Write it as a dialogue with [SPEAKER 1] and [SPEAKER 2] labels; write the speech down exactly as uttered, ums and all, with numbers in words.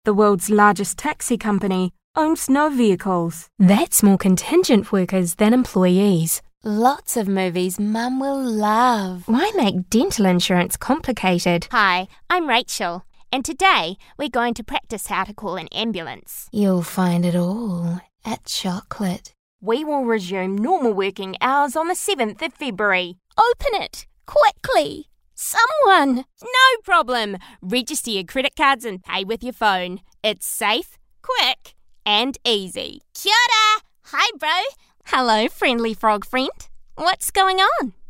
[SPEAKER 1] the world's largest taxi company, owns no vehicles.
[SPEAKER 2] That's more contingent workers than employees.
[SPEAKER 3] Lots of movies Mum will love.
[SPEAKER 2] Why make dental insurance complicated?
[SPEAKER 4] Hi, I'm Rachel, and today we're going to practice how to call an ambulance.
[SPEAKER 3] You'll find it all at Chocolate.
[SPEAKER 4] We will resume normal working hours on the seventh of February.
[SPEAKER 5] Open it, quickly. Someone!
[SPEAKER 4] No problem. Register your credit cards and pay with your phone. It's safe, quick, and easy.
[SPEAKER 5] Kia ora! Hi, bro.
[SPEAKER 4] Hello, friendly frog friend. What's going on?